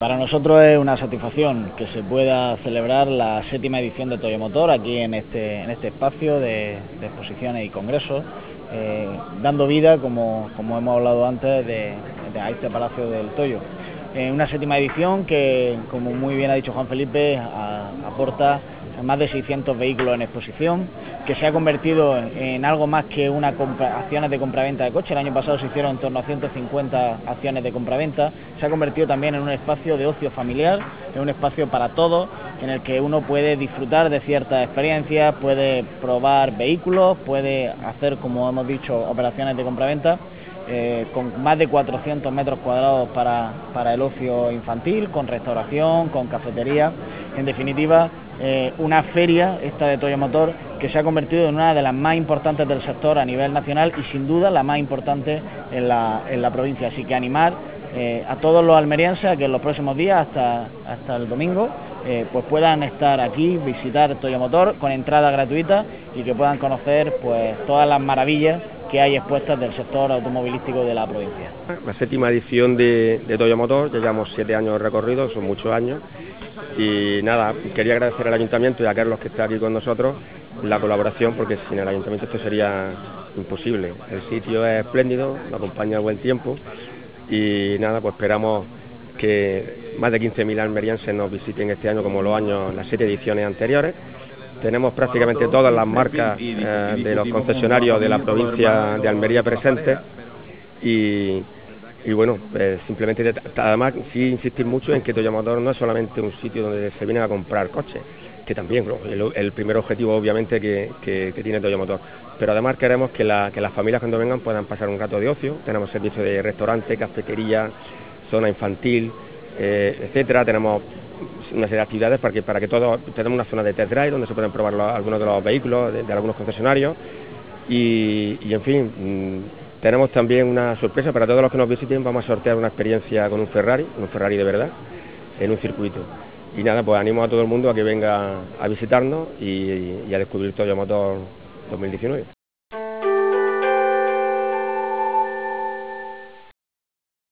Para nosotros es una satisfacción que se pueda celebrar la 7ª edición de Toyo Motor aquí en este espacio de exposiciones y congresos, dando vida, como hemos hablado antes, a este Palacio del Toyo. Una 7ª edición que, como muy bien ha dicho Juan Felipe, aporta más de 600 vehículos en exposición, que se ha convertido en algo más que acciones de compraventa de coche. El año pasado se hicieron en torno a 150 acciones de compraventa. Se ha convertido también en un espacio de ocio familiar, en un espacio para todos, en el que uno puede disfrutar de ciertas experiencias, puede probar vehículos, puede hacer, como hemos dicho, operaciones de compraventa. Con más de 400 metros cuadrados para el ocio infantil, con restauración, con cafetería. En definitiva, una feria, esta de Toyo Motor, que se ha convertido en una de las más importantes del sector a nivel nacional y sin duda la más importante en la provincia. Así que animar a todos los almerienses a que en los próximos días, hasta el domingo, pues puedan estar aquí, visitar Toyo Motor con entrada gratuita y que puedan conocer pues todas las maravillas que hay expuestas del sector automovilístico de la provincia. La 7ª edición de Toyo Motor, ya llevamos 7 años de recorrido, son muchos años, y nada, quería agradecer al Ayuntamiento y a Carlos, que está aquí con nosotros, la colaboración, porque sin el Ayuntamiento esto sería imposible. El sitio es espléndido, nos acompaña el buen tiempo y nada, pues esperamos que más de 15.000 almerienses nos visiten este año, como las 7 ediciones anteriores. Tenemos prácticamente todas las marcas de los concesionarios de la provincia de Almería presentes y bueno, simplemente, además sí insistir mucho en que Toyo Motor no es solamente un sitio donde se vienen a comprar coches, que también el primer objetivo obviamente que tiene Toyo Motor, pero además queremos que las familias cuando vengan puedan pasar un rato de ocio. Tenemos servicio de restaurante, cafetería, zona infantil, etcétera. Tenemos una serie de actividades para que todos, tenemos una zona de test drive donde se pueden probar algunos de los vehículos de algunos concesionarios y en fin, tenemos también una sorpresa para todos los que nos visiten. Vamos a sortear una experiencia con un Ferrari de verdad, en un circuito. Y nada, pues animo a todo el mundo a que venga a visitarnos y a descubrir Toyo Motor 2019.